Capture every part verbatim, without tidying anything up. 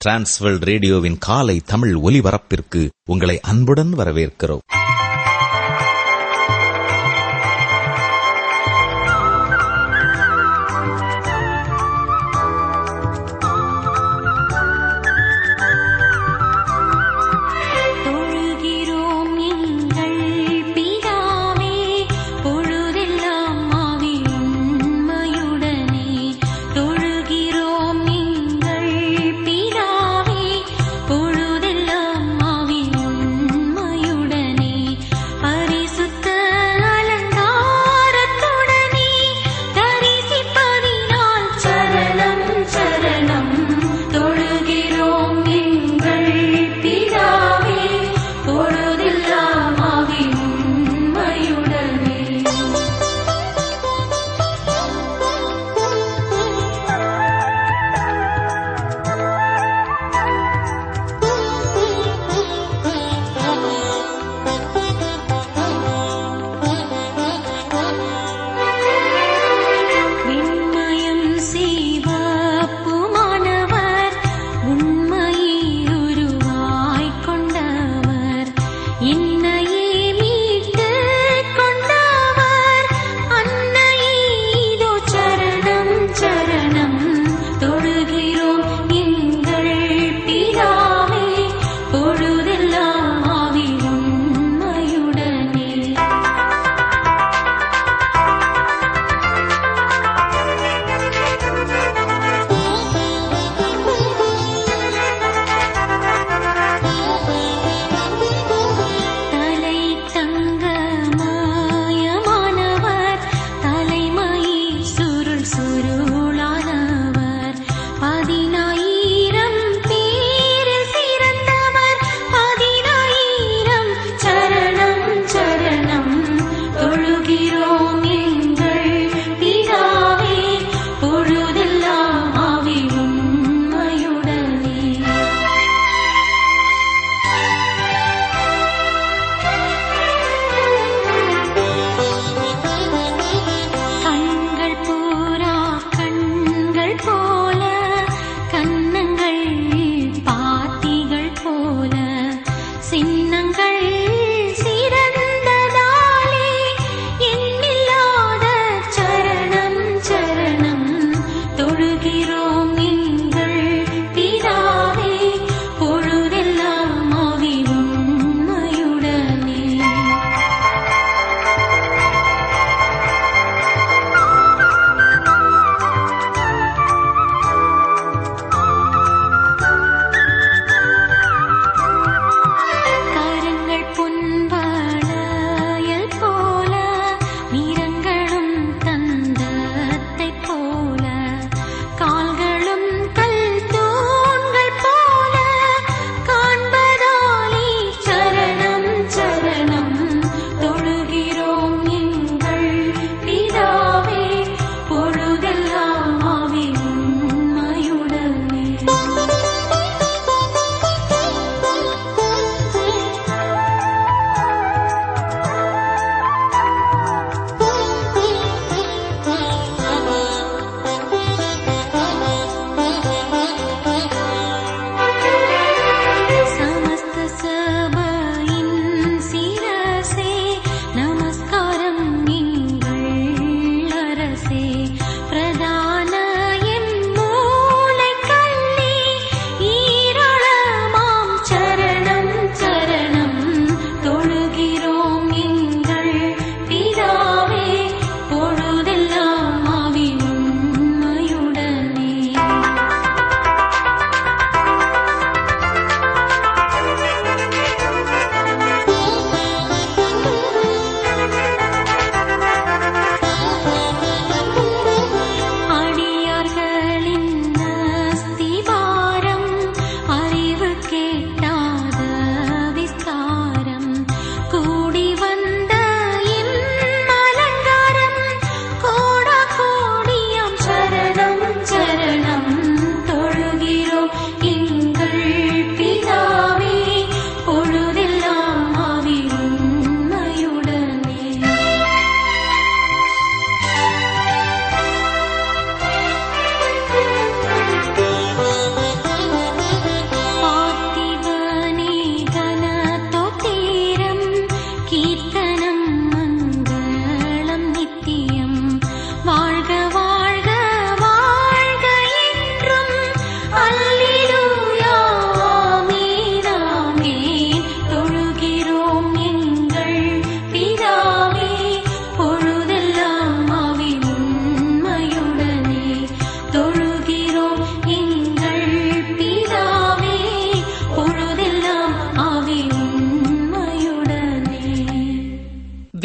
Transworld ரேடியோவின் காலை தமிழ் ஒலிபரப்பிற்கு உங்களை அன்புடன் வரவேற்கிறோம். பொழுதெல்லாம் ஆவி உண்மையுடனே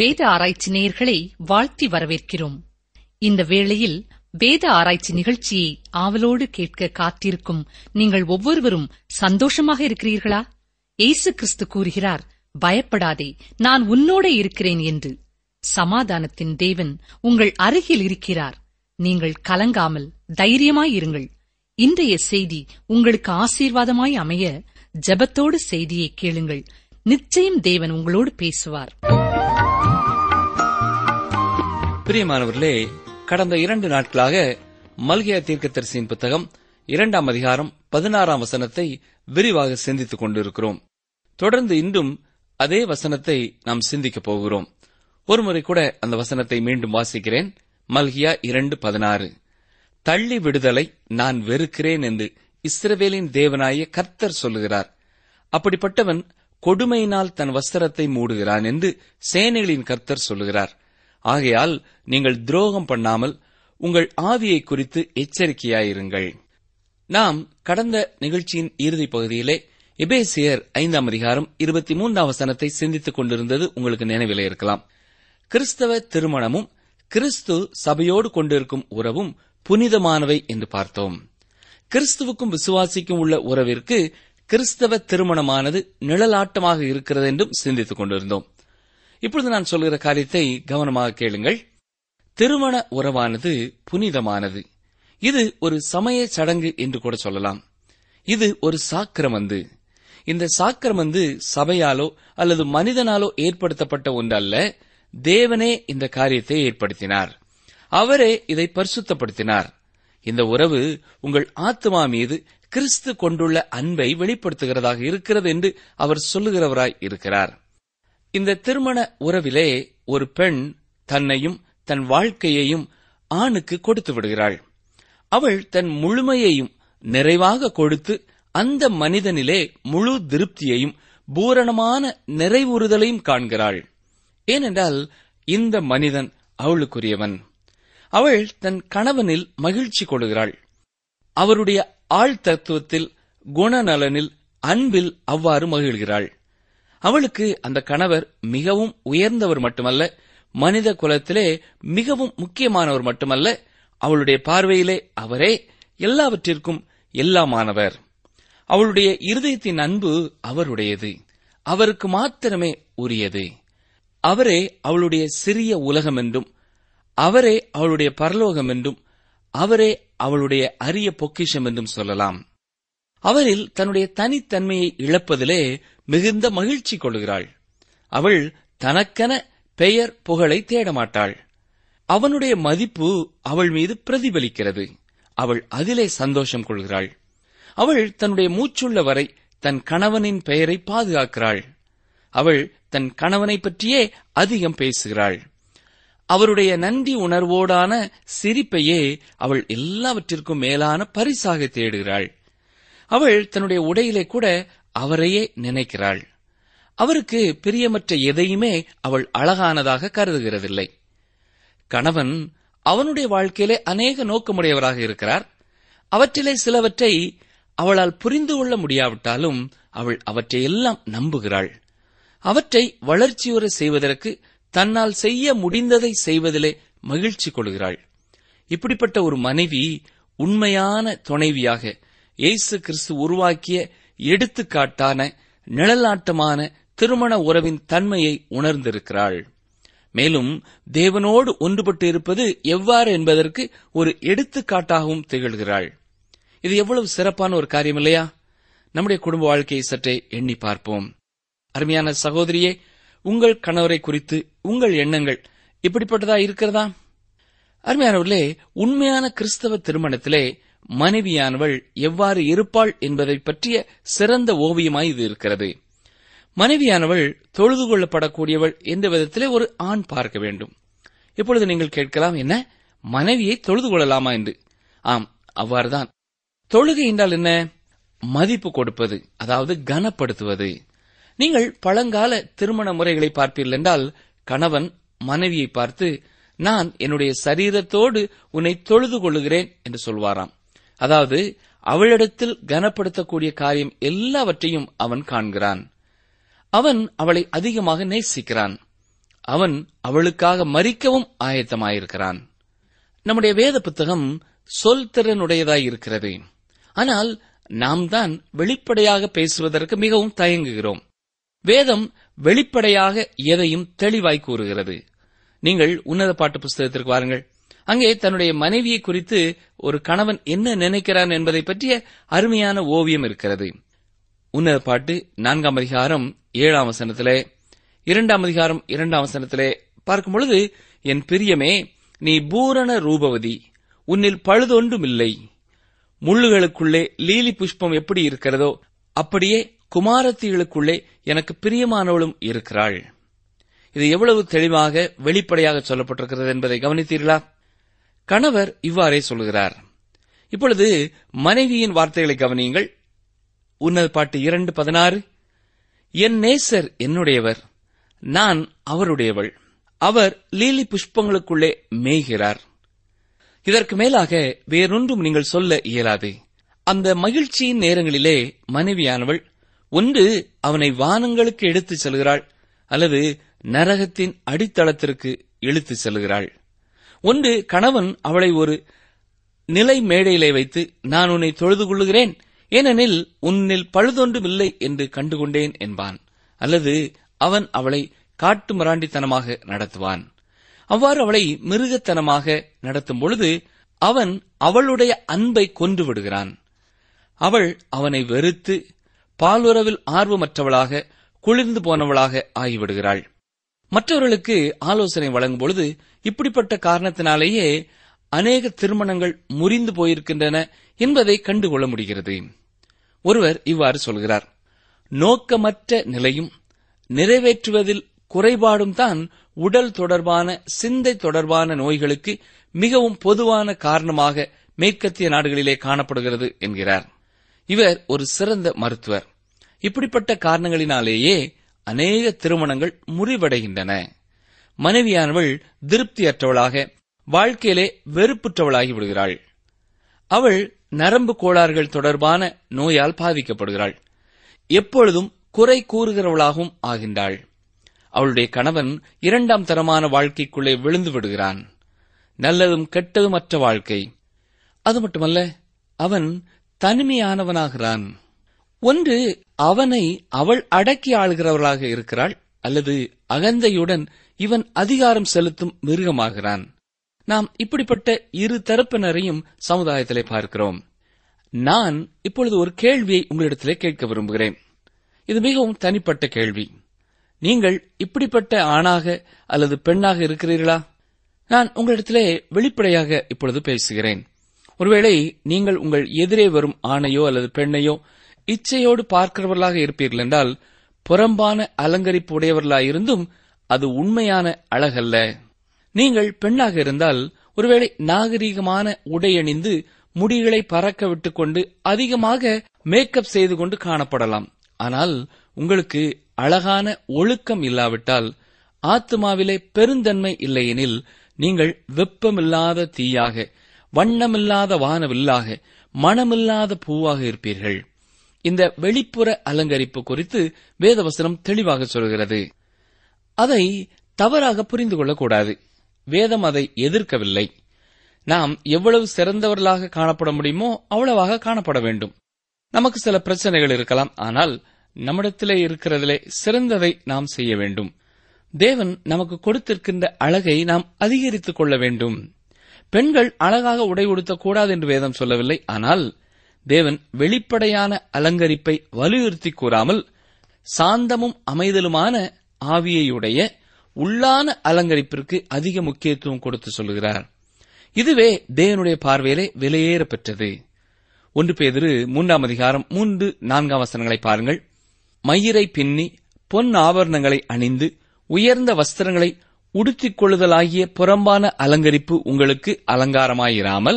வேத ஆராய்ச்சி நேயர்களை வாழ்த்தி வரவேற்கிறோம். இந்த வேளையில் வேத ஆராய்ச்சி நிகழ்ச்சியை ஆவலோடு கேட்க காத்திருக்கும் நீங்கள் ஒவ்வொருவரும் சந்தோஷமாக இருக்கிறீர்களா? இயேசு கிறிஸ்து கூறுகிறார், பயப்படாதே, நான் உன்னோட இருக்கிறேன் என்று. சமாதானத்தின் தேவன் உங்கள் அருகில் இருக்கிறார். நீங்கள் கலங்காமல் தைரியமாயிருங்கள். இன்றைய செய்தி உங்களுக்கு ஆசீர்வாதமாய் அமைய ஜெபத்தோடு செய்தியை கேளுங்கள். நிச்சயம் தேவன் உங்களோடு பேசுவார். பிரியமானவர்களே, கடந்த இரண்டு நாட்களாக மல்கியா தீர்க்கதரிசியின் புத்தகம் இரண்டாம் அதிகாரம் பதினாறாம் வசனத்தை விரிவாக சிந்தித்துக் கொண்டிருக்கிறோம். தொடர்ந்து இன்றும் அதே வசனத்தை நாம் சிந்திக்கப் போகிறோம். ஒருமுறை கூட அந்த வசனத்தை மீண்டும் வாசிக்கிறேன். மல்கியா இரண்டு பதினாறு. தள்ளி விடுதலை நான் வெறுக்கிறேன் என்று இஸ்ரவேலின் தேவனாய கர்த்தர் சொல்லுகிறார். அப்படிப்பட்டவன் கொடுமையினால் தன் வஸ்திரத்தை மூடுகிறான் என்று சேனைகளின் கர்த்தர் சொல்லுகிறார். ஆகையால் நீங்கள் துரோகம் பண்ணாமல் உங்கள் ஆவியை குறித்து எச்சரிக்கையாயிருங்கள். நாம் கடந்த நிகழ்ச்சியின் இறுதிப் பகுதியிலே எபேசியர் ஐந்தாம் அதிகாரம் இருபத்தி மூன்றாம் வசனத்தை சிந்தித்துக் கொண்டிருந்தது உங்களுக்கு நினைவிலே இருக்கலாம். கிறிஸ்தவ திருமணமும் கிறிஸ்து சபையோடு கொண்டிருக்கும் உறவும் புனிதமானவை என்று பார்த்தோம். கிறிஸ்துவுக்கும் விசுவாசிக்கும் உள்ள உறவிற்கு கிறிஸ்தவ திருமணமானது நிழலாட்டமாக இருக்கிறது என்றும் சிந்தித்துக் கொண்டிருந்தோம். இப்பொழுது நான் சொல்கிற காரியத்தை கவனமாக கேளுங்கள். திருமண உறவானது புனிதமானது. இது ஒரு சமய சடங்கு என்று கூட சொல்லலாம். இது ஒரு சாக்கிரமந்து. இந்த சாக்கிரமந்து சபையாலோ அல்லது மனிதனாலோ ஏற்படுத்தப்பட்ட ஒன்றல்ல. தேவனே இந்த காரியத்தை ஏற்படுத்தினார். அவரே இதை பரிசுத்தப்படுத்தினார். இந்த உறவு உங்கள் ஆத்மா மீது கிறிஸ்து கொண்டுள்ள அன்பை வெளிப்படுத்துகிறதாக இருக்கிறது என்று அவர் சொல்லுகிறவராய் இருக்கிறார். இந்த திருமண உறவிலே ஒரு பெண் தன்னையும் தன் வாழ்க்கையையும் ஆணுக்கு கொடுத்து விடுகிறாள். அவள் தன் முழுமையையும் நிறைவாக கொடுத்து அந்த மனிதனிலே முழு திருப்தியையும் பூரணமான நிறைவுறுதலையும் காண்கிறாள். ஏனென்றால் இந்த மனிதன் அவளுக்குரியவன். அவள் தன் கணவனில் மகிழ்ச்சி கொள்கிறாள். அவருடைய ஆழ் தத்துவத்தில், குணநலனில், அன்பில் அவ்வாறு மகிழ்கிறாள். அவளுக்கு அந்த கணவர் மிகவும் உயர்ந்தவர் மட்டுமல்ல, மனித குலத்திலே மிகவும் முக்கியமானவர் மட்டுமல்ல, அவளுடைய பார்வையிலே அவரே எல்லாவற்றிற்கும் எல்லாமானவர். அவளுடைய இருதயத்தின் அன்பு அவருடையது, அவருக்கு மாத்திரமே உரியது. அவரே அவளுடைய சிறிய உலகம் என்றும், அவரே அவளுடைய பரலோகம் என்றும், அவரே அவளுடைய அரிய பொக்கிஷம் என்றும் சொல்லலாம். அவரில் தன்னுடைய தனித்தன்மையை இழப்பதிலே மிகுந்த மகிழ்ச்சி கொள்கிறாள். அவள் தனக்கென பெயர் புகழை தேடமாட்டாள். அவனுடைய மதிப்பு அவள் மீது பிரதிபலிக்கிறது. அவள் அதிலே சந்தோஷம் கொள்கிறாள். அவள் தன்னுடைய மூச்சுள்ள வரை தன் கணவனின் பெயரை பாதுகாக்கிறாள். அவள் தன் கணவனை பற்றியே அதிகம் பேசுகிறாள். அவருடைய நன்றி உணர்வோடான சிரிப்பையே அவள் எல்லாவற்றிற்கும் மேலான பரிசாக தேடுகிறாள். அவள் தன்னுடைய உடையிலே கூட அவரையே நினைக்கிறாள். அவருக்கு பிரியமற்ற எதையுமே அவள் அழகானதாக கருதுகிறதில்லை. கணவன் அவனுடைய வாழ்க்கையிலே அநேக நோக்கமுடையவராக இருக்கிறார். அவற்றிலே சிலவற்றை அவளால் புரிந்து கொள்ள முடியாவிட்டாலும் அவள் அவற்றையெல்லாம் நம்புகிறாள். அவற்றை வளர்ச்சியுற செய்வதற்கு தன்னால் செய்ய முடிந்ததை செய்வதிலே மகிழ்ச்சி கொள்கிறாள். இப்படிப்பட்ட ஒரு மனைவி உண்மையான துணைவியாக இயேசு கிறிஸ்து உருவாக்கிய எடுத்துக்காட்டான நிழலாட்டமான திருமண உறவின் தன்மையை உணர்ந்திருக்கிறாள். மேலும் தேவனோடு ஒன்றுபட்டு இருப்பது எவ்வாறு என்பதற்கு ஒரு எடுத்துக்காட்டாகவும் திகழ்கிறாள். இது எவ்வளவு சிறப்பான ஒரு காரியம் இல்லையா? நம்முடைய குடும்ப வாழ்க்கையை சற்றே எண்ணி பார்ப்போம். அருமையான சகோதரியே, உங்கள் கணவரை குறித்து உங்கள் எண்ணங்கள் இப்படிப்பட்டதா இருக்கிறதா? அருமையானவர்களே, உண்மையான கிறிஸ்தவ திருமணத்திலே மனைவியானவள் எவ்வாறு இருப்பாள் என்பதை பற்றிய சிறந்த ஓவியமாய் இது இருக்கிறது. மனைவியானவள் தொழுது கொள்ளப்படக்கூடியவள் என்ற விதத்திலே ஒரு ஆண் பார்க்க வேண்டும். இப்பொழுது நீங்கள் கேட்கலாம், என்ன மனைவியை தொழுது கொள்ளலாமா என்று? ஆம், அவ்வாறுதான். தொழுகை என்றால் என்ன? மதிப்பு கொடுப்பது, அதாவது கனப்படுத்துவது. நீங்கள் பழங்கால திருமண முறைகளை பார்ப்பீர்கள் என்றால், கணவன் மனைவியை பார்த்து, நான் என்னுடைய சரீரத்தோடு உன்னை தொழுது கொள்ளுகிறேன் என்று சொல்வாராம். அதாவது அவளிடத்தில் கனப்படுத்தக்கூடிய காரியம் எல்லாவற்றையும் அவன் காண்கிறான். அவன் அவளை அதிகமாக நேசிக்கிறான். அவன் அவளுக்காக மரிக்கவும் ஆயத்தமாயிருக்கிறான். நம்முடைய வேத புத்தகம் சொல் திறனுடையதாய் இருக்கிறது. ஆனால் நாம் தான் வெளிப்படையாக பேசுவதற்கு மிகவும் தயங்குகிறோம். வேதம் வெளிப்படையாக எதையும் தெளிவாய் கூறுகிறது. நீங்கள் உன்னத பாட்டு புஸ்தகத்திற்கு வாருங்கள். அங்கே தன்னுடைய மனைவியை குறித்து ஒரு கணவன் என்ன நினைக்கிறான் என்பதை பற்றிய அருமையான ஓவியம் இருக்கிறது. உன்னத பாட்டு நான்காம் அதிகாரம் ஏழாம் வசனத்திலே, இரண்டாம் அதிகாரம் இரண்டாம் வசனத்திலே பார்க்கும் பொழுது, என் பிரியமே, நீ பூரண ரூபவதி, உன்னில் பழுதொன்றும் இல்லை. முள்ளுகளுக்குள்ளே லீலி புஷ்பம் எப்படி இருக்கிறதோ அப்படியே குமாரத்திகளுக்குள்ளே எனக்கு பிரியமானவளும் இருக்கிறாள். இது எவ்வளவு தெளிவாக வெளிப்படையாக சொல்லப்பட்டிருக்கிறது என்பதை கவனித்தீர்களா? கணவர் இவ்வாறே சொல்கிறார். இப்பொழுது மனைவியின் வார்த்தைகளை கவனியுங்கள். உன்னத பாட்டு இரண்டு பதினாறு, என் நேசர் என்னுடையவர், நான் அவருடையவள், அவர் லீலி புஷ்பங்களுக்குள்ளே மேய்கிறார். இதற்கு மேலாக வேறொன்றும் நீங்கள் சொல்ல இயலாது. அந்த மகிழ்ச்சியின் நேரங்களிலே மனைவியானவள் ஒன்று அவனை வானங்களுக்கு எடுத்துச் செல்கிறாள், அல்லது நரகத்தின் அடித்தளத்திற்கு இழுத்துச் செல்கிறாள். ஒன்று கணவன் அவளை ஒரு நிலை மேடையிலே வைத்து, நான் உன்னை தொழுது கொள்ளுகிறேன், ஏனெனில் உன்னில் பழுதொன்றும் இல்லை என்று கண்டுகொண்டேன் என்பான். அல்லது அவன் அவளை காட்டு மிராண்டித்தனமாக நடத்துவான். அவ்வாறு அவளை மிருகத்தனமாக நடத்தும் பொழுது அவன் அவளுடைய அன்பை கொன்று விடுகிறான். அவள் அவனை வெறுத்து பாலுறவில் ஆர்வமற்றவளாக, குளிர்ந்து போனவளாக ஆகிவிடுகிறாள். மற்றவர்களுக்கு ஆலோசனை வழங்கும் பொழுது இப்படிப்பட்ட காரணத்தினாலேயே அநேக திருமணங்கள் முறிந்து போயிருக்கின்றன என்பதை கண்டுகொள்ள முடிகிறது. ஒருவர் இவ்வாறு சொல்கிறார், நோக்கமற்ற நிலையும் நிறைவேற்றுவதில் குறைபாடும் தான் உடல் தொடர்பான, சிந்தை தொடர்பான நோய்களுக்கு மிகவும் பொதுவான காரணமாக மேற்கத்திய நாடுகளிலே காணப்படுகிறது என்கிறார். இவர் ஒரு சிறந்த மருத்துவர். இப்படிப்பட்ட காரணங்களினாலேயே அநேக திருமணங்கள் முறிவடைகின்றன. மனைவியானவள் திருப்தியற்றவளாக, வாழ்க்கையிலே வெறுப்புற்றவளாகி விடுகிறாள். அவள் நரம்பு கோளாறுகள் தொடர்பான நோயால் பாதிக்கப்படுகிறாள். எப்பொழுதும் குறை கூறுகிறவளாகவும் ஆகின்றாள். அவளுடைய கணவன் இரண்டாம் தரமான வாழ்க்கைக்குள்ளே விழுந்து விடுகிறான். நல்லதும் கெட்டதும் அற்ற வாழ்க்கை. அது மட்டுமல்ல, அவன் தனிமையானவனாகிறான். ஒன்று அவனை அவள் அடக்கி ஆளுகிறவளாக இருக்கிறாள், அல்லது அகந்தையுடன் இவன் அதிகாரம் செலுத்தும் மிருகமாகிறான். நாம் இப்படிப்பட்ட இரு தரப்பினரையும் சமுதாயத்திலே பார்க்கிறோம். நான் இப்பொழுது ஒரு கேள்வியை உங்களிடத்திலே கேட்க விரும்புகிறேன். இது மிகவும் தனிப்பட்ட கேள்வி. நீங்கள் இப்படிப்பட்ட ஆணாக அல்லது பெண்ணாக இருக்கிறீர்களா? நான் உங்களிடத்திலே வெளிப்படையாக இப்பொழுது பேசுகிறேன். ஒருவேளை நீங்கள் உங்கள் எதிரே வரும் ஆணையோ அல்லது பெண்ணையோ இச்சையோடு பார்க்கிறவர்களாக இருப்பீர்கள் என்றால், புறம்பான அலங்கரிப்பு உடையவர்களாயிருந்தும் அது உண்மையான அழகல்ல. நீங்கள் பெண்ணாக இருந்தால் ஒருவேளை நாகரீகமான உடையணிந்து முடிகளை பறக்க விட்டுக் கொண்டு அதிகமாக மேக்கப் செய்து கொண்டு காணப்படலாம். ஆனால் உங்களுக்கு அழகான ஒழுக்கம் இல்லாவிட்டால், ஆத்மாவிலே பெருந்தன்மை இல்லையெனில், நீங்கள் வெப்பமில்லாத தீயாக, வண்ணமில்லாத வானவில்லாக, மனமில்லாத பூவாக இருப்பீர்கள். இந்த வெளிப்புற அலங்கரிப்பு குறித்து வேதவசனம் தெளிவாக சொல்கிறது. அதை தவறாக புரிந்து கொள்ளக்கூடாது. வேதம் அதை எதிர்க்கவில்லை. நாம் எவ்வளவு சிறந்தவர்களாக காணப்பட முடியுமோ அவ்வளவாக காணப்பட வேண்டும். நமக்கு சில பிரச்சனைகள் இருக்கலாம், ஆனால் நம்மிடத்திலே இருக்கிறதிலே சிறந்ததை நாம் செய்ய வேண்டும். தேவன் நமக்கு கொடுத்திருக்கின்ற அழகை நாம் அதிகரித்துக் கொள்ள வேண்டும். பெண்கள் அழகாக உடை உடுத்தக்கூடாது என்று வேதம் சொல்லவில்லை. ஆனால் தேவன் வெளிப்படையான அலங்கரிப்பை வலியுறுத்தி கூறாமல், சாந்தமும் அமைதலுமான ஆவியையுடைய உள்ளான அலங்கரிப்பிற்கு அதிக முக்கியத்துவம் கொடுத்து சொல்லுகிறார். இதுவே தேவனுடைய பார்வையிலே விலையேற பெற்றது. ஒன்று பேதுரு மூன்றாம் அதிகாரம் மூன்று நான்காம் வசனங்களை பாருங்கள். மயிரை பின்னி பொன் ஆபரணங்களை அணிந்து உயர்ந்த வஸ்திரங்களை உடுத்திக் கொள்ளுதலாகிய புறம்பான அலங்கரிப்பு உங்களுக்கு அலங்காரமாயிராமல்,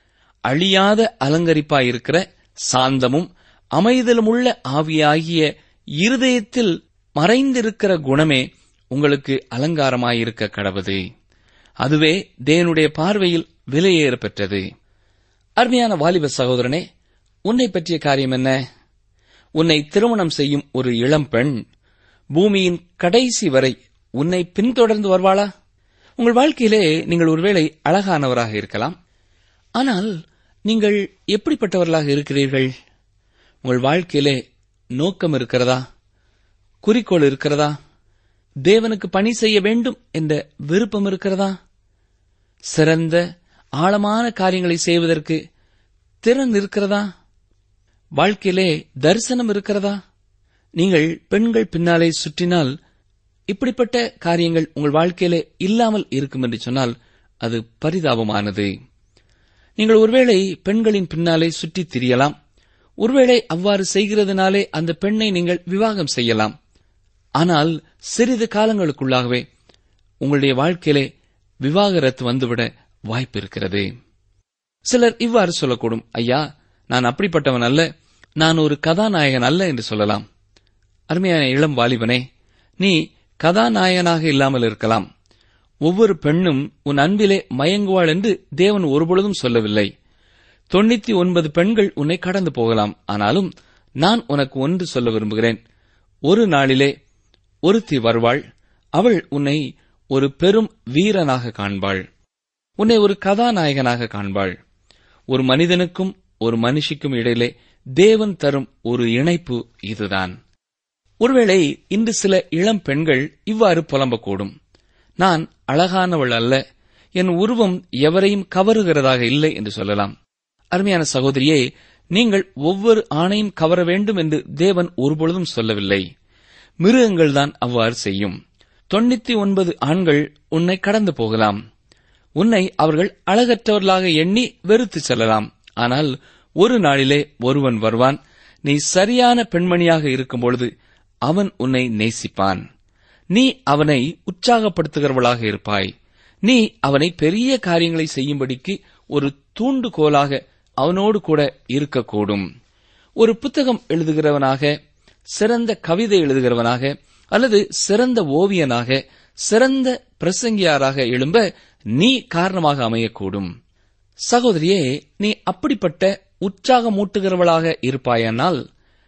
அழியாத அலங்கரிப்பாயிருக்கிற சாந்தமும் அமைதலுமுள்ள ஆவியாகிய இருதயத்தில் மறைந்திருக்கிற குணமே உங்களுக்கு அலங்காரமாயிருக்க கடவது. அதுவே தேவனுடைய பார்வையில் விலையேற பெற்றது. அருமையான வாலிப சகோதரனே, உன்னை பற்றிய காரியம் என்ன? உன்னை திருமணம் செய்யும் ஒரு இளம்பெண் பூமியின் கடைசி வரை உன்னை பின்தொடர்ந்து வருவாளா? உங்கள் வாழ்க்கையிலே நீங்கள் ஒருவேளை அழகானவராக இருக்கலாம். ஆனால் நீங்கள் எப்படிப்பட்டவர்களாக இருக்கிறீர்கள்? உங்கள் வாழ்க்கையிலே நோக்கம் இருக்கிறதா? குறிக்கோள் இருக்கிறதா? தேவனுக்கு பணி செய்ய வேண்டும் என்ற விருப்பம் இருக்கிறதா? சிறந்த ஆழமான காரியங்களை செய்வதற்கு திறன் இருக்கிறதா? வாழ்க்கையிலே தரிசனம் இருக்கிறதா? நீங்கள் பெண்கள் பின்னாலே சுற்றினால் இப்படிப்பட்ட காரியங்கள் உங்கள் வாழ்க்கையிலே இல்லாமல் இருக்கும் என்று சொன்னால் அது பரிதாபமானது. நீங்கள் ஒருவேளை பெண்களின் பின்னாலே சுற்றித் திரியலாம். ஒருவேளை அவ்வாறு செய்கிறதுனாலே அந்த பெண்ணை நீங்கள் விவாகம் செய்யலாம். ஆனால் சிறிது காலங்களுக்குள்ளாகவே உங்களுடைய வாழ்க்கையிலே விவாகரத்து வந்துவிட வாய்ப்பு இருக்கிறது. சிலர் இவ்வாறு சொல்லக்கூடும், ஐயா, நான் அப்படிப்பட்டவன் அல்ல, நான் ஒரு கதாநாயகன் அல்ல என்று சொல்லலாம். அருமையான இளம் வாலிபனே, நீ கதாநாயகனாக இல்லாமல் இருக்கலாம். ஒவ்வொரு பெண்ணும் உன் அன்பிலே மயங்குவாள் என்று தேவன் ஒருபொழுதும் சொல்லவில்லை. தொண்ணூத்தி ஒன்பது பெண்கள் உன்னை கடந்து போகலாம். ஆனாலும் நான் உனக்கு ஒன்று சொல்ல விரும்புகிறேன். ஒரு நாளிலே ஒருத்தி வருவாள். அவள் உன்னை ஒரு பெரும் வீரனாக காண்பாள். உன்னை ஒரு கதாநாயகனாக காண்பாள். ஒரு மனிதனுக்கும் ஒரு மனுஷிக்கும் இடையிலே தேவன் தரும் ஒரு இணைப்பு இதுதான். ஒருவேளை இன்று சில இளம் பெண்கள் இவ்வாறு புலம்பக்கூடும், நான் அழகானவள் அல்ல, என் உருவம் எவரையும் கவருகிறதாக இல்லை என்று சொல்லலாம். அருமையான சகோதரியே, நீங்கள் ஒவ்வொரு ஆணையும் கவர வேண்டும் என்று தேவன் ஒருபொழுதும் சொல்லவில்லை. மிருகங்கள்தான் அவ்வாறு செய்யும். தொண்ணூத்தி ஒன்பது ஆண்கள் உன்னை கடந்து போகலாம். உன்னை அவர்கள் அழகற்றவர்களாக எண்ணி வெறுத்து செல்லலாம். ஆனால் ஒரு நாளிலே ஒருவன் வருவான். நீ சரியான பெண்மணியாக இருக்கும்பொழுது அவன் உன்னை நேசிப்பான். நீ அவனை உற்சாகப்படுத்துகிறவளாக இருப்பாய். நீ அவனை பெரிய காரியங்களை செய்யும்படிக்கு ஒரு தூண்டுகோலாக அவனோடு கூட இருக்கக்கூடும். ஒரு புத்தகம் எழுதுகிறவனாக, சிறந்த கவிதை எழுதுகிறவனாக, அல்லது சிறந்த ஓவியனாக, சிறந்த பிரசங்கியாராக எழும்ப நீ காரணமாக அமையக்கூடும். சகோதரியே, நீ அப்படிப்பட்ட உற்சாகமூட்டுகிறவளாக இருப்பாயானால்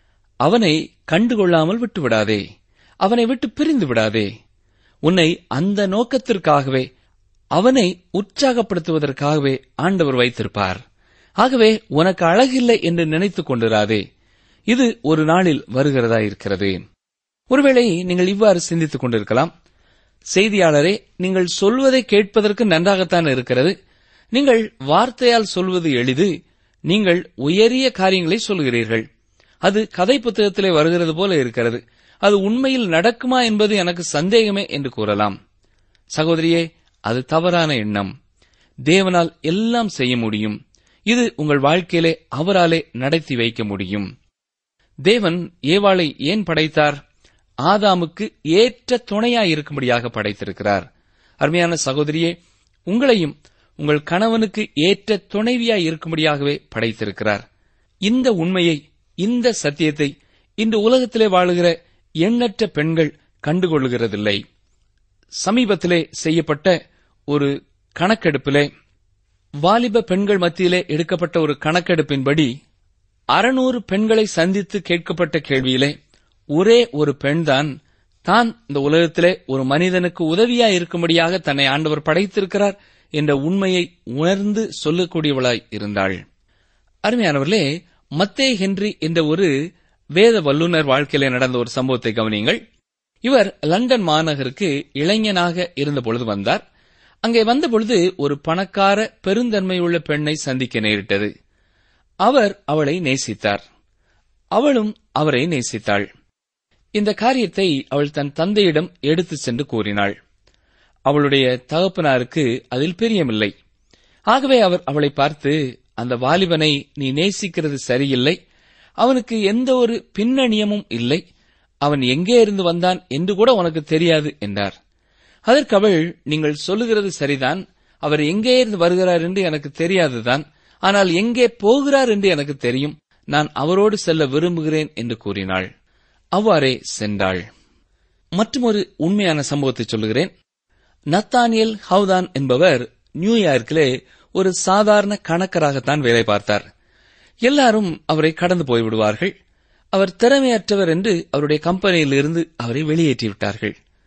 அவனை கண்டுகொள்ளாமல் விட்டுவிடாதே. அவனை விட்டு பிரிந்து விடாதே. உன்னை அந்த நோக்கத்திற்காகவே, அவனை உற்சாகப்படுத்துவதற்காகவே ஆண்டவர் வைத்திருப்பார். ஆகவே உனக்கு அழகில்லை என்று நினைத்துக் கொண்டிராதே. இது ஒரு நாளில் வருகிறதா இருக்கிறது. ஒருவேளை நீங்கள் இவ்வாறு சிந்தித்துக் கொண்டிருக்கலாம், செய்தியாளரே, நீங்கள் சொல்வதை கேட்பதற்கு நன்றாகத்தான் இருக்கிறது. நீங்கள் வார்த்தையால் சொல்வது எளிது. நீங்கள் உயரிய காரியங்களை சொல்கிறீர்கள். அது கதை புத்தகத்திலே வருகிறது போல இருக்கிறது. அது உண்மையில் நடக்குமா என்பது எனக்கு சந்தேகமே என்று கூறலாம். சகோதரியே, அது தவறான எண்ணம். தேவனால் எல்லாம் செய்ய முடியும். இது உங்கள் வாழ்க்கையிலே அவராலே நடத்தி வைக்க முடியும். தேவன் ஏவாளை ஏன் படைத்தார்? ஆதாமுக்கு ஏற்ற துணையாயிருக்கும்படியாக படைத்திருக்கிறார். அருமையான சகோதரியே, உங்களையும் உங்கள் கணவனுக்கு ஏற்ற துணைவியாய் இருக்கும்படியாகவே படைத்திருக்கிறார். இந்த உண்மையை, இந்த சத்தியத்தை இன்று உலகத்திலே வாழுகிற எண்ணற்ற பெண்கள் கண்டுகொள்கிறதில்லை. சமீபத்திலே செய்யப்பட்ட ஒரு கணக்கெடுப்பிலே, வாலிப பெண்கள் மத்தியிலே எடுக்கப்பட்ட ஒரு கணக்கெடுப்பின்படி அறுநூறு பெண்களை சந்தித்து கேட்கப்பட்ட கேள்வியிலே ஒரே ஒரு பெண்தான் தான் இந்த உலகத்திலே ஒரு மனிதனுக்கு உதவியாய் இருக்கும்படியாக தன்னை ஆண்டவர் படைத்திருக்கிறார் என்ற உண்மையை உணர்ந்து சொல்லக்கூடியவளாய் இருந்தாள். அருமையானவர்களே, மத்தேயு ஹென்றி என்ற ஒரு வேத வல்லுநர் வாழ்க்கையிலே நடந்த ஒரு சம்பவத்தை கவனியுங்கள். இவர் லண்டன் மாநகருக்கு இளைஞனாக இருந்தபொழுது வந்தார். அங்கே வந்தபொழுது ஒரு பணக்கார பெருந்தன்மையுள்ள பெண்ணை சந்திக்க நேரிட்டது. அவர் அவளை நேசித்தார். அவளும் அவரை நேசித்தாள். இந்த காரியத்தை அவள் தன் தந்தையிடம் எடுத்துச் சென்று கூறினாள். அவளுடைய தகப்பனாருக்கு அதில் பிரியமில்லை. ஆகவே அவர் அவளை பார்த்து, அந்த வாலிபனை நீ நேசிக்கிறது சரியில்லை. அவனுக்கு எந்த ஒரு பின்னணியமும் இல்லை. அவன் எங்கே இருந்து வந்தான் என்று கூட உனக்கு தெரியாது என்றார். அதற்கு அவள், நீங்கள் சொல்லுகிறது சரிதான், அவர் எங்கே இருந்து வருகிறார் என்று எனக்கு தெரியாதுதான். ஆனால் எங்கே போகிறார் என்று எனக்கு தெரியும். நான் அவரோடு செல்ல விரும்புகிறேன் என்று கூறினாள். அவ்வாறே சென்றாள். மற்றொரு உண்மையான சம்பவத்தை சொல்லுகிறேன். நத்தானியல் ஹவுதான் என்பவர் நியூயார்க்கிலே ஒரு சாதாரண கணக்கராகத்தான் வேலை பார்த்தார். எல்லாரும் அவரை கடந்து போய்விடுவார்கள். அவர் திறமையற்றவர் என்று அவருடைய கம்பெனியிலிருந்து அவரை வெளியேற்றிவிட்டார்கள்.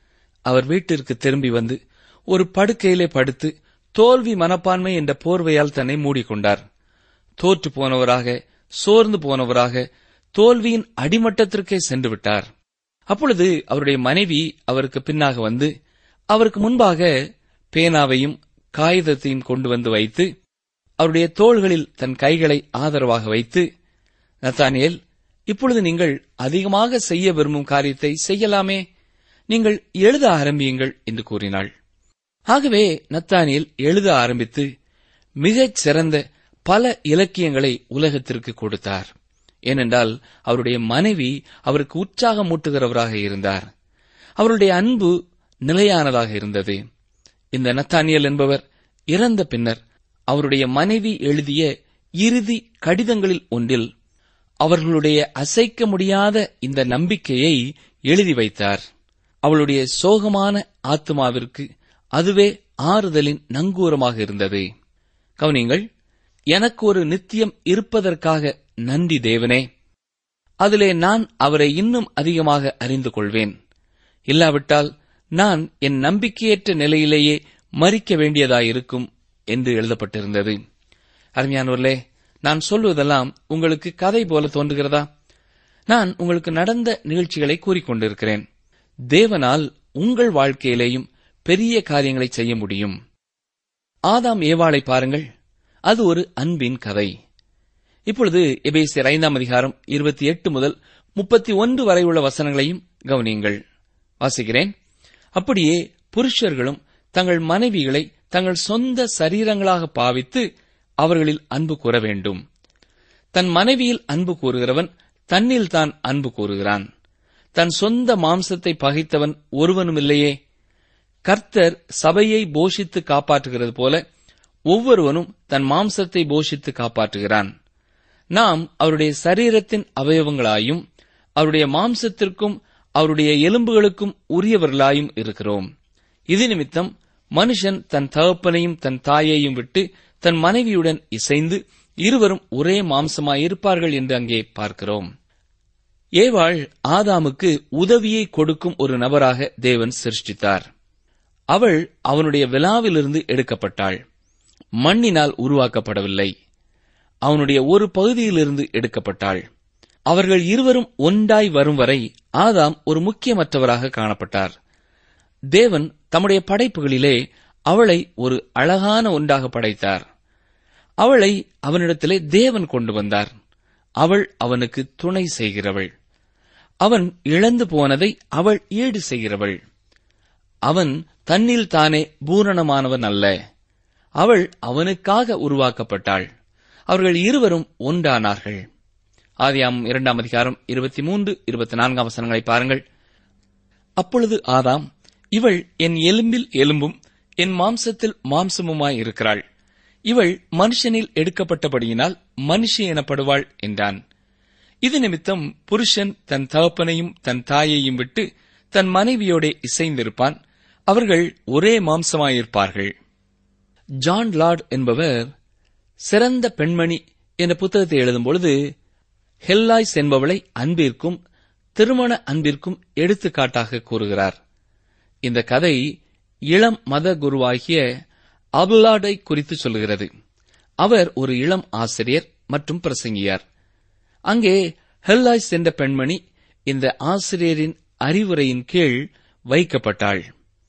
அவர் வீட்டிற்கு திரும்பி வந்து ஒரு படுக்கையிலே படுத்து தோல்வி மனப்பான்மை என்ற போர்வையால் தன்னை மூடிக்கொண்டார். தோற்று போனவராக, சோர்ந்து போனவராக, தோல்வியின் அடிமட்டத்திற்கே சென்று விட்டார். அப்பொழுது அவருடைய மனைவி அவருக்கு பின்னாக வந்து அவருக்கு முன்பாக பேனாவையும் காகிதத்தையும் கொண்டு வந்து வைத்து அவருடைய தோள்களில் தன் கைகளை ஆதரவாக வைத்து, நத்தானியேல், இப்பொழுது நீங்கள் அதிகமாக செய்ய விரும்பும் காரியத்தை செய்யலாமே, நீங்கள் எழுத ஆரம்பியுங்கள் என்று கூறினாள். ஆகவே நத்தானியேல் எழுத ஆரம்பித்து மிகச் சிறந்த பல இலக்கியங்களை உலகத்திற்கு கொடுத்தார். ஏனென்றால் அவருடைய மனைவி அவருக்கு உற்சாகமூட்டுகிறவராக இருந்தார். அவருடைய அன்பு நிலையானதாக இருந்தது. இந்த நத்தானியேல் என்பவர் இறந்த பின்னர் அவருடைய மனைவி எழுதிய இறுதி கடிதங்களில் ஒன்றில் அவர்களுடைய அசைக்க முடியாத இந்த நம்பிக்கையை எழுதி வைத்தார். அவளுடைய சோகமான ஆத்மாவிற்கு அதுவே ஆறுதலின் நங்கூரமாக இருந்தது. கவனிங்கள், எனக்கு ஒரு நித்தியம் இருப்பதற்காக நன்றி தேவனே, அதிலே நான் அவரை இன்னும் அதிகமாக அறிந்து கொள்வேன். இல்லாவிட்டால் நான் என் நம்பிக்கையற்ற நிலையிலேயே மரிக்க வேண்டியதாயிருக்கும் என்று எழுதப்பட்டிருந்தது. அருமையானவர்களே, நான் சொல்வதெல்லாம் உங்களுக்கு கதை போல தோன்றுகிறதா? நான் உங்களுக்கு நடந்த நிகழ்ச்சிகளை கூறிக்கொண்டிருக்கிறேன். தேவனால் உங்கள் வாழ்க்கையிலேயும் பெரிய காரியங்களை செய்ய முடியும். ஆதாம் ஏவாளை பாருங்கள், அது ஒரு அன்பின் கதை. இப்பொழுது எபேசியர் ஐந்தாம் அதிகாரம் இருபத்தி எட்டு முதல் முப்பத்தி ஒன்று வரை உள்ள வசனங்களையும் கவனியுங்கள். வாசிக்கிறேன். அப்படியே புருஷர்களும் தங்கள் மனைவிகளை தங்கள் சொந்த சரீரங்களாக பாவித்து அவர்களில் அன்பு கூற வேண்டும். தன் மனைவியில் அன்பு கூறுகிறவன் தன்னில் தான் அன்பு கூறுகிறான். தன் சொந்த மாம்சத்தை பகைத்தவன் ஒருவனும் இல்லையே. கர்த்தர் சபையை போஷித்து காப்பாற்றுகிறது போல ஒவ்வொருவனும் தன் மாம்சத்தை போஷித்து காப்பாற்றுகிறான். நாம் அவருடைய சரீரத்தின் அவயவங்களாயும் அவருடைய மாம்சத்திற்கும் அவருடைய எலும்புகளுக்கும் உரியவர்களாயும் இருக்கிறோம். இது நிமித்தம் மனுஷன் தன் தகப்பனையும் தன் தாயையும் விட்டு தன் மனைவியுடன் இசைந்து இருவரும் ஒரே மாம்சமாயிருப்பார்கள் என்று அங்கே பார்க்கிறோம். ஏவாள் ஆதாமுக்கு உதவியை கொடுக்கும் ஒரு நபராக தேவன் சிருஷ்டித்தார். அவள் அவனுடைய விலாவிலிருந்து எடுக்கப்பட்டாள். மண்ணினால் உருவாக்கப்படவில்லை. அவனுடைய ஒரு பகுதியிலிருந்து எடுக்கப்பட்டாள். அவர்கள் இருவரும் ஒன்றாய் வரும் வரை ஆதாம் ஒரு முக்கியமற்றவராக காணப்பட்டார். தேவன் தம்முடைய படைப்புகளிலே அவளை ஒரு அழகான ஒன்றாக படைத்தார். அவளை அவனிடத்திலே தேவன் கொண்டு வந்தார். அவள் அவனுக்கு துணை செய்கிறவள். அவன் இழந்து போனதை அவள் ஈடு செய்கிறவள். அவன் தன்னில் தானே பூரணமானவன் அல்ல. அவள் அவனுக்காக உருவாக்கப்பட்டாள். அவர்கள் இருவரும் ஒன்றானார்கள். ஆதியாகமம் இரண்டாம் அதிகாரம் இருபத்தி மூன்று இருபத்தி நான்காம் வசனங்களை பாருங்கள். அப்பொழுது ஆதாம், இவள் என் எலும்பில் எலும்பும் என் மாம்சத்தில் மாம்சமுமாய் இருக்கிறாள். இவள் மனுஷனில் எடுக்கப்பட்டபடியினால் மனுஷி எனப்படுவாள் என்றான். இது நிமித்தம் புருஷன் தன் தகப்பனையும் தன் தாயையும் விட்டு தன் மனைவியோட இசைந்திருப்பான். அவர்கள் ஒரே மாம்சமாயிருப்பார்கள். ஜான் லார்ட் என்பவர் சிறந்த பெண்மணி என்ற புத்தகத்தை எழுதும்பொழுது ஹெல்லாய்ஸ் என்பவளை அன்பிற்கும் திருமண அன்பிற்கும் எடுத்துக்காட்டாக கூறுகிறார். இந்த கதை இளம் மத குருவாகிய அபுலாடை குறித்து சொல்கிறது. அவர் ஒரு இளம் ஆசிரியர் மற்றும் பிரசங்கியார். அங்கே ஹெல்லாய்ஸ் என்ற பெண்மணி இந்த ஆசிரியரின் அறிவுரையின் கீழ் வைக்கப்பட்டாள்.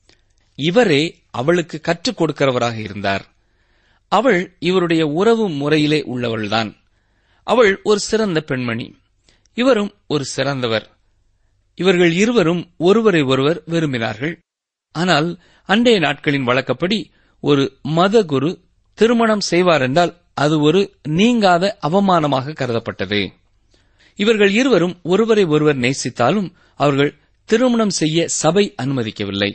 இவரே அவளுக்கு கற்றுக் கொடுக்கிறவராக இருந்தார். அவள் இவருடைய உறவு முறையிலே உள்ளவள்தான். அவள் ஒரு சிறந்த பெண்மணி, இவரும் ஒரு சிறந்தவர். இவர்கள் இருவரும் ஒருவரை ஒருவர் விரும்பினார்கள். ஆனால் அண்டைய நாட்களின் வழக்கப்படி ஒரு மத குரு திருமணம் செய்வார் என்றால் அது ஒரு நீங்காத அவமானமாக கருதப்பட்டது. இவர்கள் இருவரும் ஒருவரை ஒருவர் நேசித்தாலும் அவர்கள் திருமணம் செய்ய சபை அனுமதிக்கவில்லை.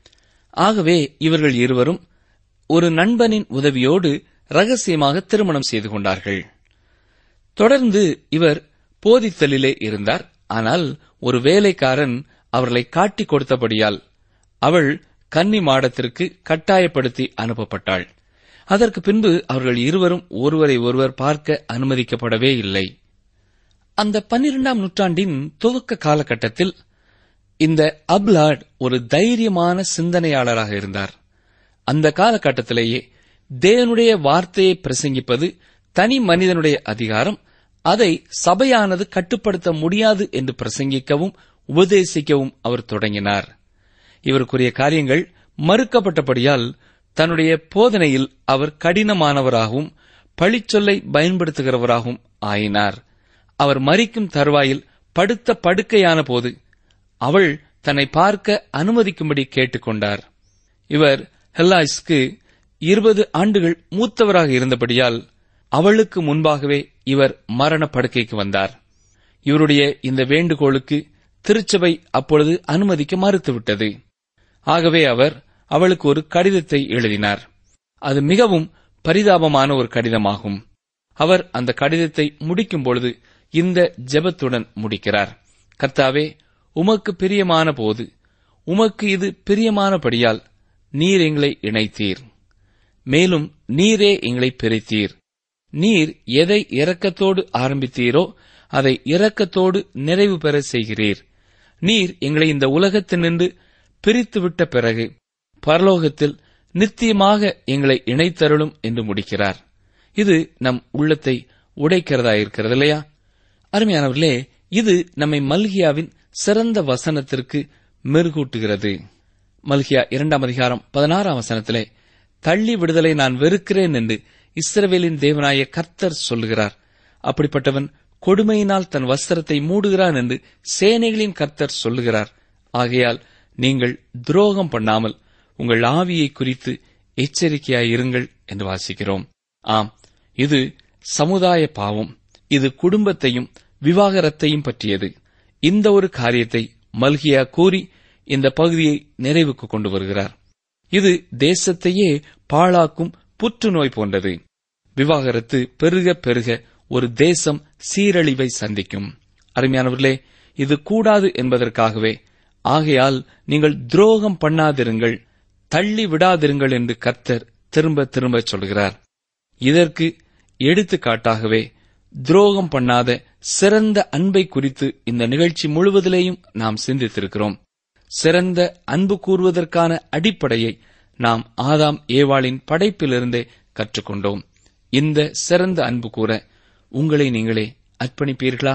ஆகவே இவர்கள் இருவரும் ஒரு நண்பனின் உதவியோடு ரகசியமாக திருமணம் செய்து கொண்டார்கள். தொடர்ந்து இவர் போதித்தலிலே இருந்தார். ஆனால் ஒரு வேலைக்காரன் அவர்களை காட்டிக் கொடுத்தபடியால் அவள் கன்னி மாடத்திற்கு கட்டாயப்படுத்தி அனுப்பப்பட்டாள். அதற்கு பின்பு அவர்கள் இருவரும் ஒருவரை ஒருவர் பார்க்க அனுமதிக்கப்படவே இல்லை. அந்த பன்னிரண்டாம் நூற்றாண்டின் துவக்க காலகட்டத்தில் இந்த அப்லாட் ஒரு தைரியமான சிந்தனையாளராக இருந்தார். அந்த காலகட்டத்திலேயே தேவனுடைய வார்த்தையை பிரசங்கிப்பது தனி மனிதனுடைய அதிகாரம், அதை சபையானது கட்டுப்படுத்த முடியாது என்று பிரசங்கிக்கவும் உபதேசிக்கவும் அவர் தொடங்கினார். இவருக்குரிய காரியங்கள் மறுக்கப்பட்டபடியால் தன்னுடைய போதனையில் அவர் கடினமானவராகவும் பழிச்சொல்லை பயன்படுத்துகிறவராகவும் ஆயினார். அவர் மரிக்கும் தருவாயில் படுத்த படுக்கையான போது அவள் தன்னை பார்க்க அனுமதிக்கும்படி கேட்டுக்கொண்டார். இவர் ஹெல்லாய்ஸ்க்கு இருபது ஆண்டுகள் மூத்தவராக இருந்தபடியால் அவளுக்கு முன்பாகவே இவர் மரண படுக்கைக்கு வந்தார். இவருடைய இந்த வேண்டுகோளுக்கு திருச்சபை அப்பொழுது அனுமதிக்க மறுத்துவிட்டது. ஆகவே அவர் அவளுக்கு ஒரு கடிதத்தை எழுதினார். அது மிகவும் பரிதாபமான ஒரு கடிதமாகும். அவர் அந்த கடிதத்தை முடிக்கும் பொழுது இந்த ஜெபத்துடன் முடிக்கிறார். கர்த்தாவே, உமக்கு பிரியமான போது உமக்கு இது பிரியமானபடியால் நீர் எங்களை இணைத்தீர். மேலும் நீரே எங்களை பிரித்தீர். நீர் எதை இரக்கத்தோடு ஆரம்பித்தீரோ அதை இரக்கத்தோடு நிறைவு பெற செய்கிறீர். நீர் எங்களை இந்த உலகத்தினின்று பிரித்துவிட்ட பிறகு பரலோகத்தில் நித்தியமாக எங்களை இணைத்தருளும் என்று முடிக்கிறார். இது நம் உள்ளத்தை உடைக்கிறதாயிருக்கிறது இல்லையா? அருமையானவர்களே, இது நம்மை மல்கியாவின் சிறந்த வசனத்திற்கு மெருகூட்டுகிறது. மல்கியா இரண்டாம் அதிகாரம் பதினாறாம் வசனத்திலே, தள்ளி விடுதலை நான் வெறுக்கிறேன் என்று இஸ்ரவேலின் தேவனாய கர்த்தர் சொல்லுகிறார். அப்படிப்பட்டவன் கொடுமையினால் தன் வஸ்திரத்தை மூடுகிறான் என்று சேனைகளின் கர்த்தர் சொல்லுகிறார். ஆகையால் நீங்கள் துரோகம் பண்ணாமல் உங்கள் ஆவியை குறித்து எச்சரிக்கையாயிருங்கள் என்று வாசிக்கிறோம். ஆம், இது சமுதாய பாவம். இது குடும்பத்தையும் விவாகரத்தையும் பற்றியது. இந்த ஒரு காரியத்தை மல்கியா கூறி இந்த பகுதியை நிறைவுக்கு கொண்டு வருகிறார். இது தேசத்தையே பாழாக்கும் புற்றுநோய் போன்றது. விவாகரத்து பெருக பெருக ஒரு தேசம் சீரழிவை சந்திக்கும். அருமையானவர்களே, இது கூடாது என்பதற்காகவே, ஆகையால் நீங்கள் துரோகம் பண்ணாதிருங்கள், தள்ளி விடாதிருங்கள் என்று கர்த்தர் திரும்ப திரும்ப சொல்கிறார். இதற்கு எடுத்துக்காட்டாகவே துரோகம் பண்ணாத சிறந்த அன்பை குறித்து இந்த நிகழ்ச்சி முழுவதிலேயும் நாம் சிந்தித்திருக்கிறோம். சிறந்த அன்பு கூறுவதற்கான அடிப்படையை நாம் ஆதாம் ஏவாளின் படைப்பிலிருந்தே கற்றுக்கொண்டோம். இந்த சிறந்த அன்பு கூற உங்களை நீங்களே அர்ப்பணிப்பீர்களா?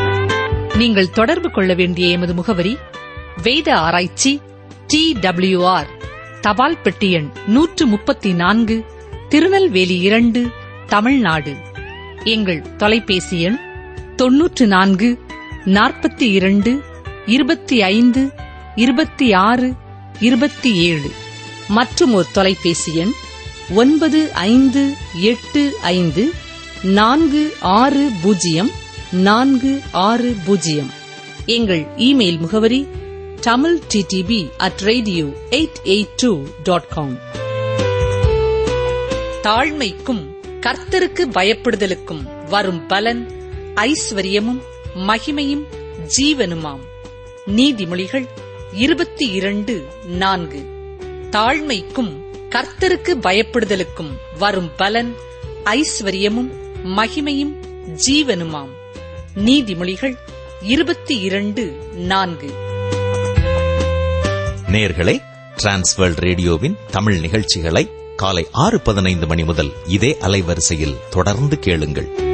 நீங்கள் தொடர்பு கொள்ள வேண்டிய எமது முகவரி: வேத ஆராய்ச்சி, டி டபிள்யூ ஆர், தபால் பெட்டி எண் நூற்று முப்பத்தி நான்கு, திருநெல்வேலி இரண்டு, தமிழ்நாடு. எங்கள் தொலைபேசி எண் தொன்னூற்று நான்கு நாற்பத்தி இரண்டு இருபத்தி ஐந்து இருபத்தி ஆறு இருபத்தி ஏழு. மற்றும் ஒரு தொலைபேசி எண் ஒன்பது ஐந்து எட்டு ஐந்து நான்கு ஆறு பூஜ்ஜியம் நான்கு ஆறு பூஜ்ஜியம். எங்கள் இமெயில் முகவரி Tamil DTP at radio eight eight two dot com. தாழ்மைக்கும் கர்த்தருக்கு பயப்படுதலுக்கும் வரும் பலன் ஐஸ்வர்யமும் மகிமையும் ஜீவனுமாம். நீதிமொழிகள் இருபத்தி இரண்டு நான்கு. தாழ்மைக்கும் கர்த்தருக்கு பயப்படுதலுக்கும் வரும் பலன் ஐஸ்வர்யமும் மகிமையும் ஜீவனுமாம். நீதிமொழிகள் இருபத்தி இரண்டு நான்கு. நேயர்களே, டிரான்ஸ்வேர்ல்ட் ரேடியோவின் தமிழ் நிகழ்ச்சிகளை காலை ஆறு பதினைந்து மணி முதல் இதே அலைவரிசையில் தொடர்ந்து கேளுங்கள்.